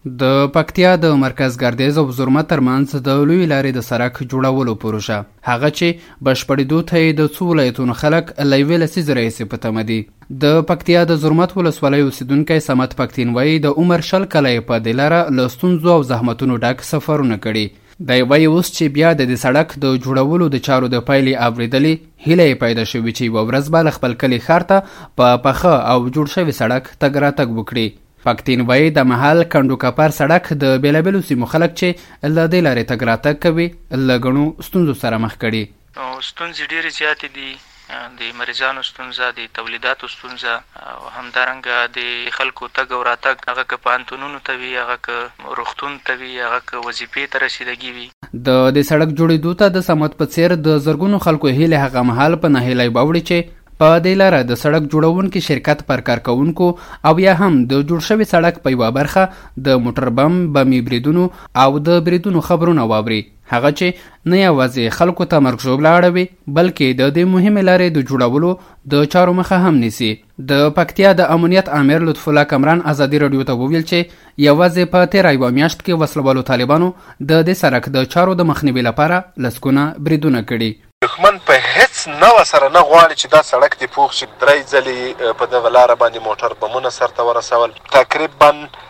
د پکتیا د مرکز ګردیز او زرمت ترمنځ د لوی لارې د سړک جوړولو پروژه هغه چې بشپړېدو ته یې د څو ولایتونو خلک له یوې لسیزې راهیسې په تمه دي. د پکتیا د زرمت ولسوالۍ اوسیدونکی صمد پکتین وایي د عمر شل کاله یې په دې لاره له ستونزو او زحمتونو ډک سفرونه کړي. دی وایي اوس چې بیا د دې سړک د جوړولو د چارو د پایلې اورېدلې هیله یې پیدا شوې چې یوه ورځ به له خپل کلي ښار ته په پخه او جوړ شوي سړک تګ راتګ وکړي. پکتین وایي د مهال کنډو کپر سړک د بېلابېلو سیمو خلک چې له دې لارې تګ راتګ کوي له ګڼو ستونزو سره مخ کړي. ستونزې ډېرې زیاتې دي، د مریضانو ستونزه، د تولیداتو ستونزه او همدارنګه د خلکو تګ او راتګ، هغه که پوهنتونونو ته وي، هغه که روغتون ته وي، هغه که وظیفې ته رسیدګي وي. د دې سړک جوړېدو ته د صمد په څېر د زرګونو خلکو هیلې هغه مهال په ناهیلۍ واوړي چې په دې لاره د سړک جوړونکي شرکت پر کارکوونکو او یا هم د جوړ شوي سړک په یوه برخه د موټر بمي بریدونو او د بریدونو خبرونه واوري، هغه چې نه یوازې خلکو ته مرګ ژوبله اړوي بلکې د دې مهمې لارې د جوړولو د چارو مخه هم نیسي. د پکتیا د امنیت امیر لطف الله کمران ازادي راډیو ته وویل چې یوازې په تېره یوه میاشت کې وسلوالو طالبانو د دې سړک د چارو د مخنیوي لپاره لسګونه بریدونه کړي. دښمن په هیڅ نوع سره نه غواړي چې دا سړک دې پوخ شي. 3 ځلې په دغه لاره باندې موټر بمونه سرته ورسول، تقریبا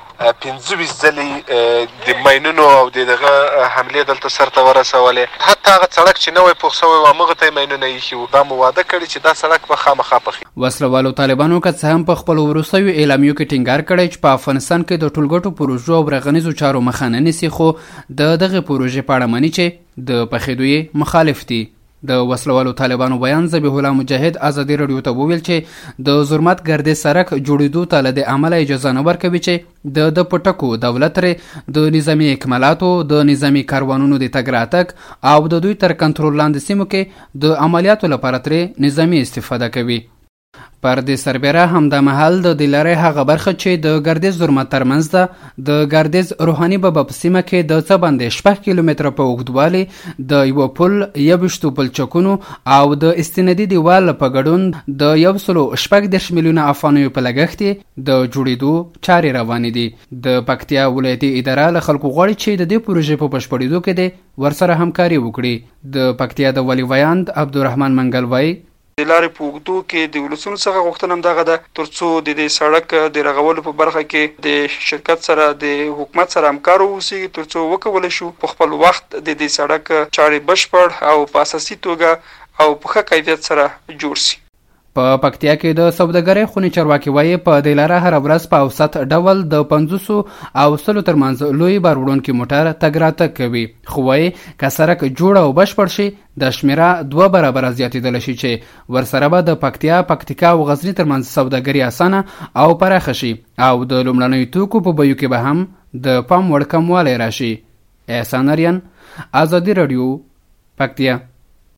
25 ځلې د ماینونو او دغه حملې دلته سرته ورسولې. حتی هغه سړک چې نوی پوخ شوی و همغه ته یې ماینونه ایښي وو. دا مو واده کړي چې دا سړک به خامخا پخي. وسلوالو طالبانو که څه هم په خپلو وروستیو اعلامیو کې ټینګار کړی چې په افغانستان کې د ټولګټو پروژو او رغنیزو چارو مخه نه نیسي، خو د دغې پروژې په اړه مني چې د پخېدو یې مخالف دي. د وسلوالو طالبانو بیان ذبیح الله مجاهد ازادي راډیو ته وویل چې د زرمت ګردیز سړک جوړېدو ته له دې عمله اجازه نه ورکوي چې د پټکو دولت ترې د نظامي اکمالاتو، د نظامي کاروانونو د تګ راتګ او د دوی تر کنټرول لاندې سیمو کې د عملیاتو لپاره ترې نظامي استفاده کوي. پر دې سربیره همدا مهال د دې لارې هغه برخه چې د ګردیز زرمت ترمنځ ده د ګردیز روحاني بابا په سیمه کې د څه باندې 6 کیلومتره په اوږدوالي د یوه پل، 21 پلچکونو او د استنادي دیوال په ګډون د 136 میلیونه افغانیو په لګښت د جوړېدو چارې روانې دي. د پکتیا ولایتي اداره له خلکو غواړي چې د دې پروژې په بشپړېدو کې د ورسره همکاري وکړي. د پکتیا د ولي ویاند عبدالرحمن منګل وایي د لارې په اوږدو کې د ولسونو څخه غوښتنه همدغه ده تر څو د دې سړک د رغولو په برخه کې د شرکت سره د حکومت سره همکار واوسي، تر څو وکولی شو په خپل وخت د دې سړک چارې بشپړ او په اساسي توګه او په ښه کیفیت سره جوړ شي. په پکتیا کې د سوداګرۍ خونې چارواکي وایي په دې لاره هره ورځ په اوسط ډول د 50 او 100 ترمنځ لوی بار وړونکي موټر تګ راتګ کوي، خو وایي که سړک جوړ او بشپړ شي د شمیره 2 برابره زیاتېدلی شي چې ورسره به د پکتیا، پکتیکا او غزني ترمنځ سوداګري اسانه او پراخه شي او د لومړنیو توکو په بیو کې به هم د پام وړ کموالی راشي. احسان اریان، ازادي راډیو، پکتیا.